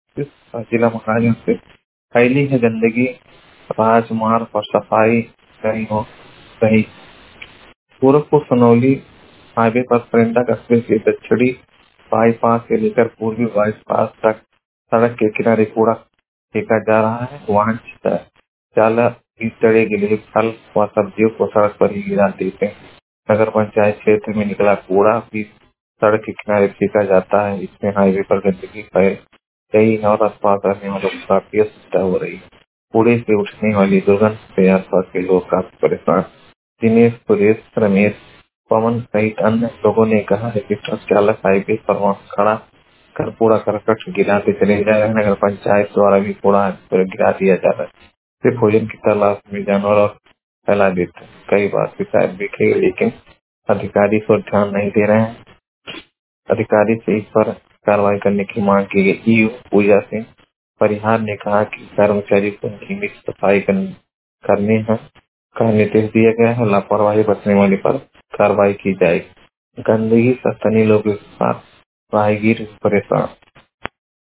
इस जिला महाराजगंज से फैली है गंदगी, राजमार्ग पर सफाई नहीं हो रही। गोरखपुर सनौली हाईवे पर परिंदा कस्बे के दक्षिणी बाईपास से लेकर पूर्वी बाईपास तक सड़क के किनारे कूड़ा फेंका जा रहा है। वाहन चालक इस तरह के लिए फल व सब्जियों को सड़क पर ही गिरा देते हैं। नगर पंचायत क्षेत्र में निकला कूड़ा भी सड़क के किनारे फेंका जाता है। इसमें हाईवे पर गंदगी फैल गई है और आसपास रहने वालों को काफी असुविधा हो रही है। कूड़े से उठने वाली दुर्गंध से आसपास के लोग काफी परेशान। दिनेश, सुरेश, रमेश, पवन सहित अन्य लोगों ने कहा है कि ट्रक चालक हाईवे पर वहाँ खड़ा कर कूड़ा करकट गिराते चले जा रहे हैं। नगर पंचायत द्वारा भी कूड़ा गिरा दिया जा रहा है। सिर्फ भोजन की तलाश में जानवर और फैला देते हैं। कई बार शिकायत भी की, लेकिन अधिकारी इस पर ध्यान नहीं दे रहे हैं। अधिकारी से इस पर कार्रवाई करने की मांग की गई। ईओ पूजा सिंह परिहार ने कहा कि कर्मचारी को नियमित सफाई करने का निर्देश दिया गया है। लापरवाही बरतने वाले पर कार्रवाई की जाएगी। गंदगी से स्थानीय लोगों के साथ राहगीर परेशान।